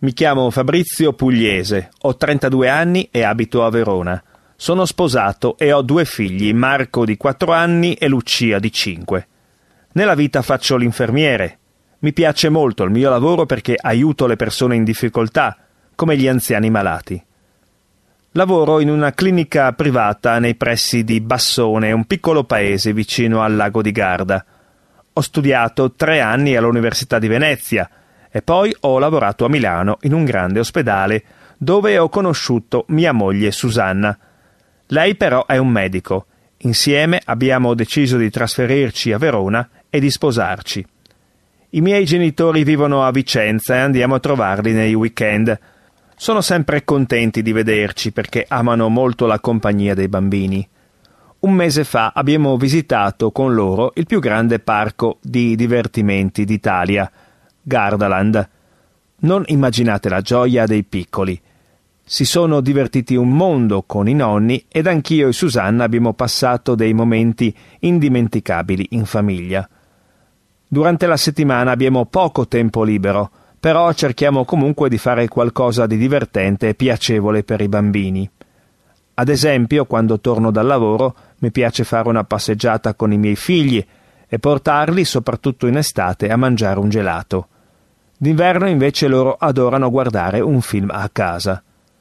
Mi chiamo Fabrizio Pugliese, ho 32 anni e abito a Verona. Sono sposato e ho 2 figli, Marco di 4 anni e Lucia di 5. Nella vita faccio l'infermiere. Mi piace molto il mio lavoro perché aiuto le persone in difficoltà, come gli anziani malati. Lavoro in una clinica privata nei pressi di Bassone, un piccolo paese vicino al lago di Garda. Ho studiato 3 anni all'Università di Venezia e poi ho lavorato a Milano in un grande ospedale dove ho conosciuto mia moglie Susanna. Lei però è un medico. Insieme abbiamo deciso di trasferirci a Verona e di sposarci. I miei genitori vivono a Vicenza e andiamo a trovarli nei weekend. Sono sempre contenti di vederci perché amano molto la compagnia dei bambini. Un mese fa abbiamo visitato con loro il più grande parco di divertimenti d'Italia, Gardaland. Non immaginate la gioia dei piccoli. Si sono divertiti un mondo con i nonni ed anch'io e Susanna abbiamo passato dei momenti indimenticabili in famiglia. Durante la settimana abbiamo poco tempo libero, però cerchiamo comunque di fare qualcosa di divertente e piacevole per i bambini. Ad esempio, quando torno dal lavoro, mi piace fare una passeggiata con i miei figli e portarli, soprattutto in estate, a mangiare un gelato. D'inverno invece loro adorano guardare un film a casa.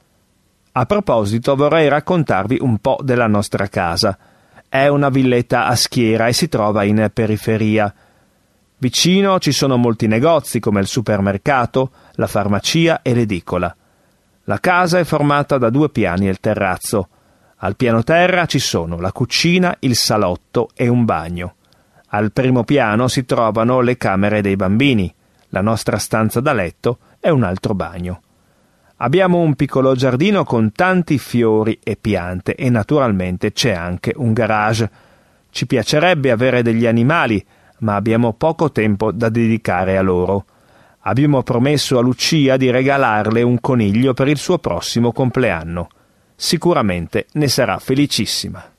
A proposito, vorrei raccontarvi un po' della nostra casa. È una villetta a schiera e si trova in periferia. Vicino ci sono molti negozi come il supermercato, la farmacia e l'edicola. La casa è formata da 2 piani e il terrazzo. Al piano terra ci sono la cucina, il salotto e un bagno. Al primo piano si trovano le camere dei bambini, la nostra stanza da letto e un altro bagno. Abbiamo un piccolo giardino con tanti fiori e piante e naturalmente c'è anche un garage. Ci piacerebbe avere degli animali, ma abbiamo poco tempo da dedicare a loro. Abbiamo promesso a Lucia di regalarle un coniglio per il suo prossimo compleanno. Sicuramente ne sarà felicissima.